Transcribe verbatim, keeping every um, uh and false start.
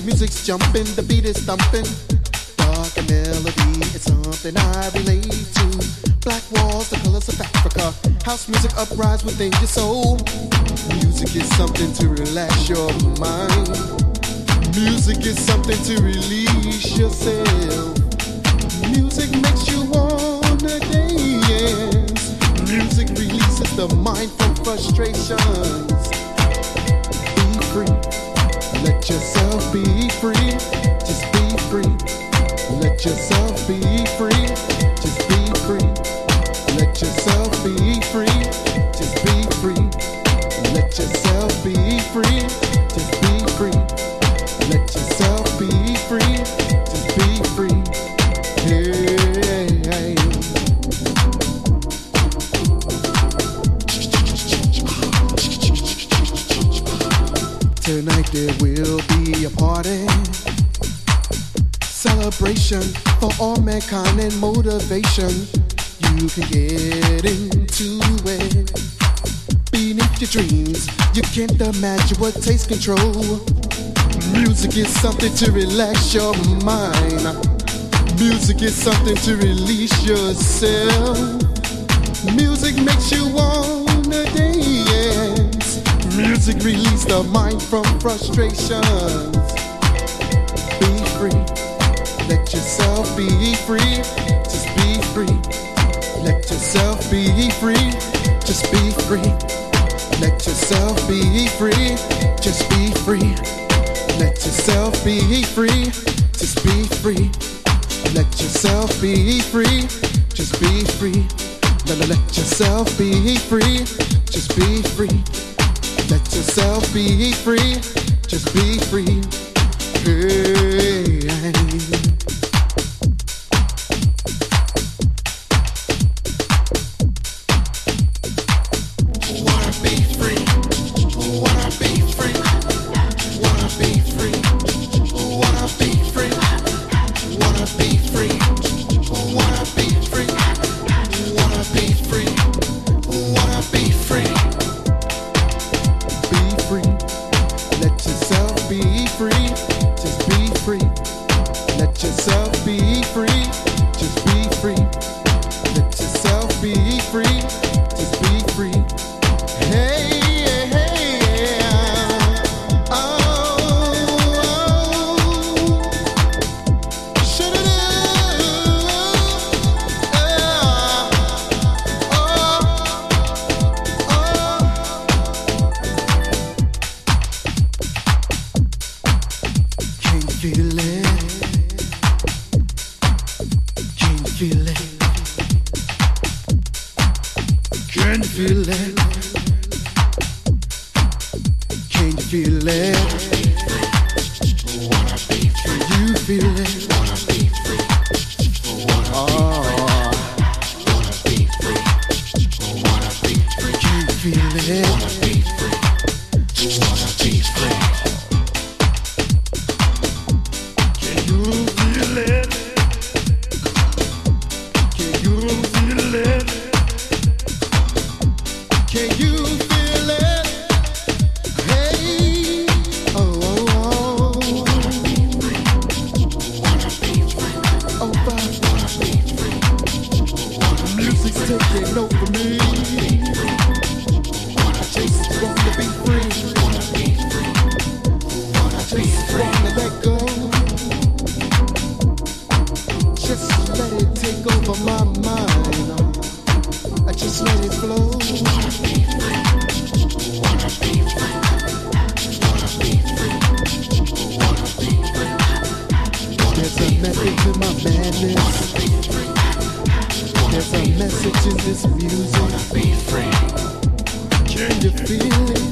music's jumping, the beat is thumping. Dark and melody, it's something I relate to. Black walls, the colors of Africa. House music uprise within your soul. Music is something to relax your mind. Music is something to release yourself. Music makes you wanna dance. Music releases the mind from frustrations. Be free, let yourself be free. Just be free, let yourself be free. Just be free, let yourself be free. Just be free, let yourself be free. Just be free, let yourself be free. Just be free. Hey. Tonight there will be a party, celebration for all mankind and motivation. You can get into it. Beneath your dreams, you can't imagine what takes control. Music is something to relax your mind. Music is something to release yourself. Music makes you wanna dance. Music release the mind from frustrations. Be free, let yourself be free. Just be free, let yourself be free. Just be free, let yourself be free. Just be free, let yourself be free. Just be free, let yourself be free. Just be free, let, let yourself be free. Just be free, let yourself be free. Just be free. Hey. There's a message in this music. Can you feel it?